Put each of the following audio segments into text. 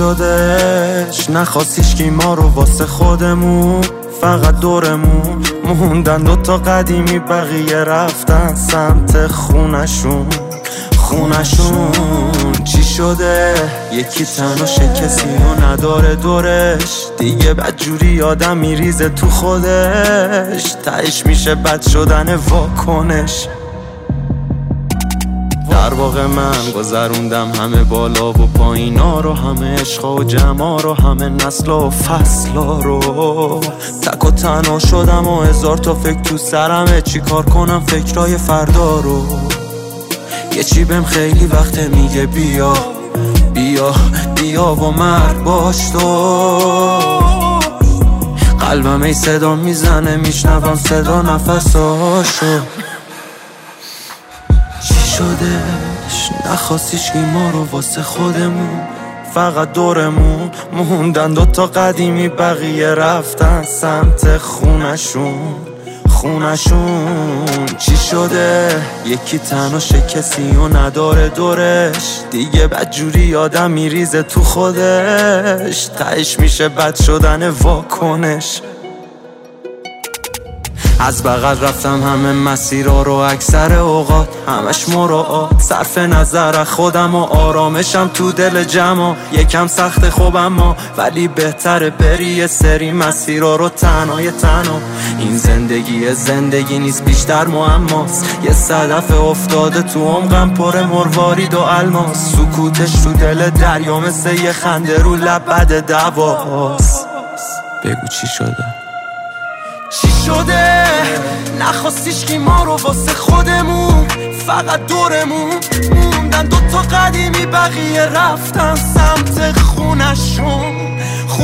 شدش نخواستیش که ما رو واسه خودمون، فقط دورمون موندن دوتا قدیمی، بقیه رفتن سمت خونشون. چی شده؟ یکی تنها کسی و نداره دورش، دیگه بدجوری آدم میریزه تو خودش، تهش میشه بد شدن واکنش. در واقع من گذروندم همه بالا و پایینا رو، همه عشقا و جمعا رو، همه نسلا و فصلا رو. تک و تنها شدم و هزار تا فکر تو سرمه، چی کار کنم فکرای فردا رو. یه چی بهم خیلی وقت میگه بیا بیا بیا و مرد باش تو. قلبم ای صدا میزنه، میشنوم صدا نفساشو. چی شدش؟ نخواستیش که ما رو واسه خودمون، فقط دورمون موندن دوتا قدیمی، بقیه رفتن سمت خونشون. چی شده؟ یکی تنها کسی و نداره دورش، دیگه بدجوری آدم میریزه تو خودش، تهش میشه بد شدن واکنش. از بغل رفتم همه مسیرها رو، اکثر اوقات همش مراعات، صرف نظر خودم و آرامشم تو دل جمع. یکم سخت خوب اما ولی بهتره بری یه سری مسیرها رو تنها. این زندگی نیست بیشتر معماست، یه صدف افتاده تو عمقم پر مروارید و الماس. سکوتش تو دل دریا مثل یه خنده رو لب بد دواست. بگو چی شده؟ چی شده؟ نخواستیش که ما رو واسه خودمون، فقط دورمون موندن دوتا قدیمی، بقیه رفتن سمت خونشون.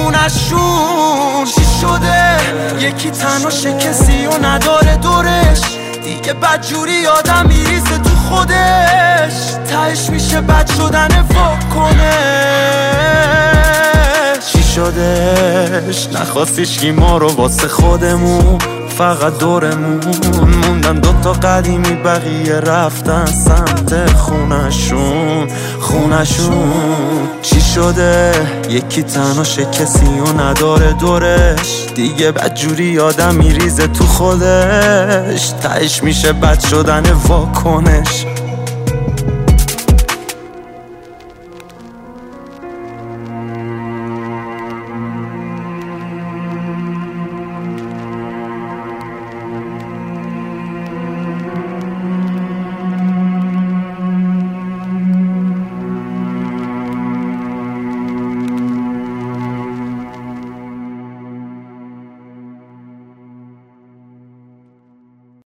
چی شده؟ یکی تنها کسی و نداره دورش، دیگه بدجوری آدم میریزه تو خودش، تهش میشه بد شدن واکنش. چی شدش؟ نخواستیش که ما رو واسه خودمون، فقط دورمون موندن دوتا قدیمی، بقیه رفتن سمت خونشون. چی شده؟ یکی تنها کسی و نداره دورش، دیگه بدجوری آدم میریزه تو خودش، تهش میشه بد شدن واکنش.